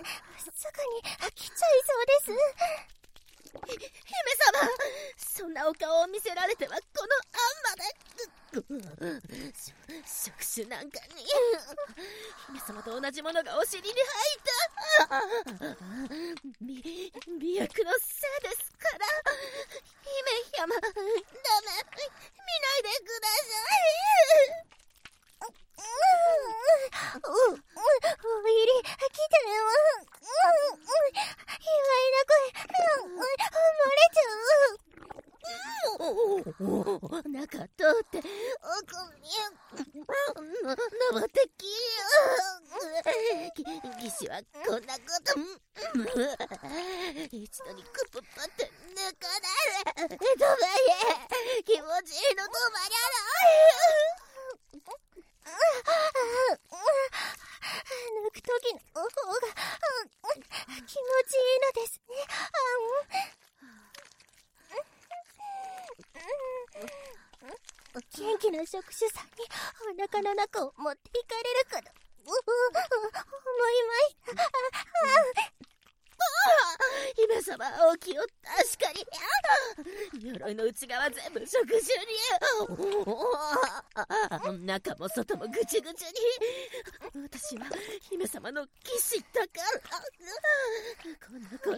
すぐに来ちゃいそうです。 姫様、そんなお顔を見せられてはこのあんまで触手なんかに姫様と同じものがお尻に入った美薬のせいですから。姫様、ダメ、見ないでください。 おいり、来たよ。卑猥な声、漏れちゃう。 中通って奥に登ってきよ。義士はこんなこと一度にクププって抜かないで。どばえ、気持ちいいのどばり抜くときの方が気持ちいいのですね。元気な職種さんにお腹の中を持っていかれるかと思いました。 姫様、お気を確かに。鎧の内側全部触手に。中も外もぐちぐちに。私は姫様の騎士だから。こんなこと。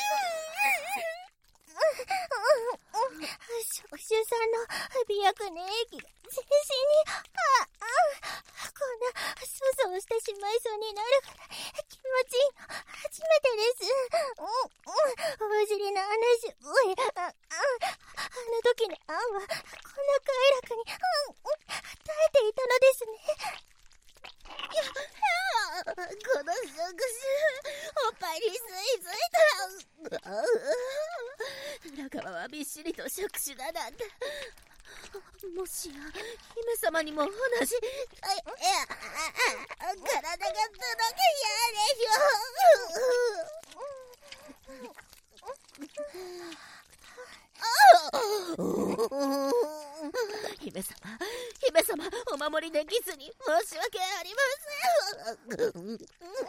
職種さんの美薬の液が全身に、こんな想像してしまいそうになるから気持ちいいの初めてです。お尻の話、あの時のあんはこんな快楽に耐えていたのですね。 この触手、おっぱいに吸い付いた。裏側はびっしりと触手だなんて。もしや姫様にも同じ。体が届けやれよ。姫様、お守りできずに申し訳ありません。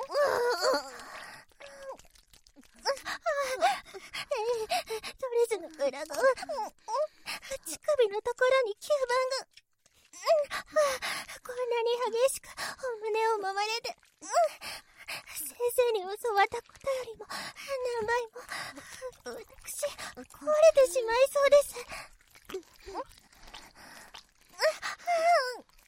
ドレスの裏側、乳首のところに吸盤が、こんなに激しくお胸を揉まれて、先生に教わったことよりも何倍も私壊れてしまいそうです。